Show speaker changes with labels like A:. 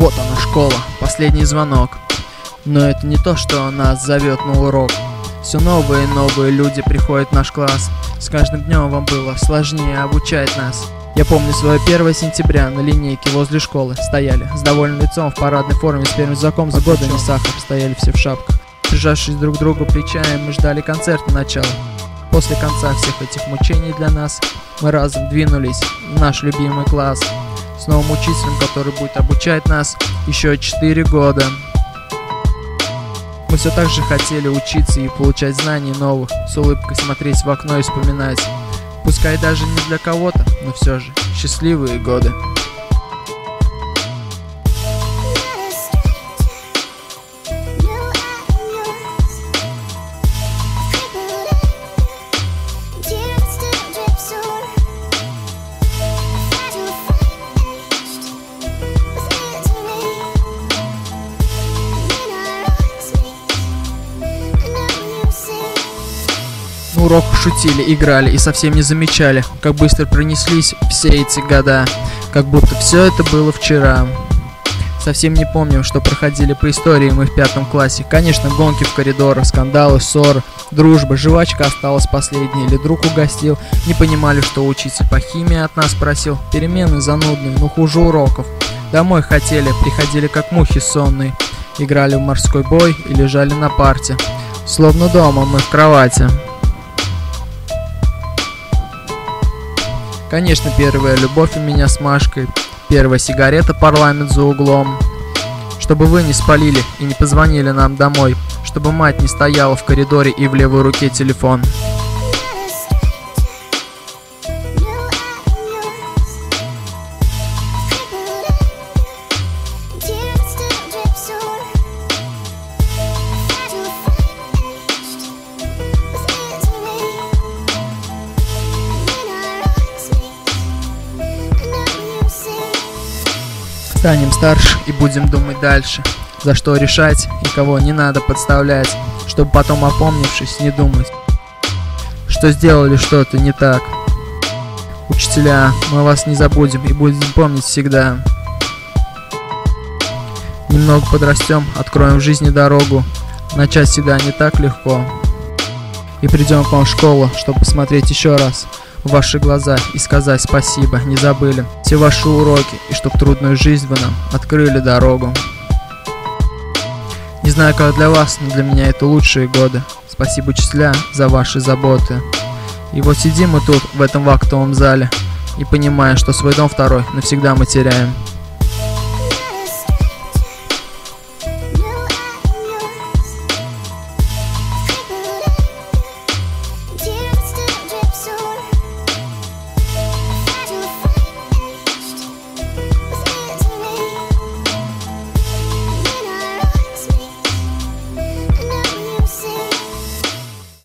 A: Вот она, школа, последний звонок. Но это не то, что нас зовет на урок. Все новые и новые люди приходят в наш класс. С каждым днем вам было сложнее обучать нас. Я помню свое 1 сентября на линейке возле школы. Стояли с довольным лицом в парадной форме, с первым знаком за года не сахар. Стояли все в шапках, прижавшись друг к другу плечами, мы ждали концерта начала. После конца всех этих мучений для нас мы разом двинулись в наш любимый класс с новым учителем, который будет обучать нас еще 4 года. Мы все так же хотели учиться и получать знаний новых, с улыбкой смотреть в окно и вспоминать, пускай даже не для кого-то, но все же счастливые годы. На уроках шутили, играли и совсем не замечали, как быстро пронеслись все эти года, как будто все это было вчера. Совсем не помним, что проходили по истории мы в 5 классе. Конечно, гонки в коридорах, скандалы, ссоры, дружба, жвачка осталась последней или друг угостил. Не понимали, что учитель по химии от нас просил. Перемены занудные, но хуже уроков. Домой хотели, приходили как мухи сонные. Играли в морской бой и лежали на парте. Словно дома мы в кровати. Конечно, первая любовь у меня с Машкой, первая сигарета парламент за углом. Чтобы вы не спалили и не позвонили нам домой, чтобы мать не стояла в коридоре и в левой руке телефон. Станем старше и будем думать дальше, за что решать и кого не надо подставлять, чтобы потом, опомнившись, не думать, что сделали что-то не так. Учителя, мы вас не забудем и будем помнить всегда. Немного подрастем, откроем в жизни дорогу, начать всегда не так легко. И придем к вам в школу, чтобы посмотреть еще раз в ваши глаза и сказать спасибо, не забыли все ваши уроки, и что в трудную жизнь вы нам открыли дорогу. Не знаю, как для вас, но для меня это лучшие годы. Спасибо, учителя, за ваши заботы. И вот сидим мы тут, в этом вахтовом зале, и понимаем, что свой дом второй навсегда мы теряем.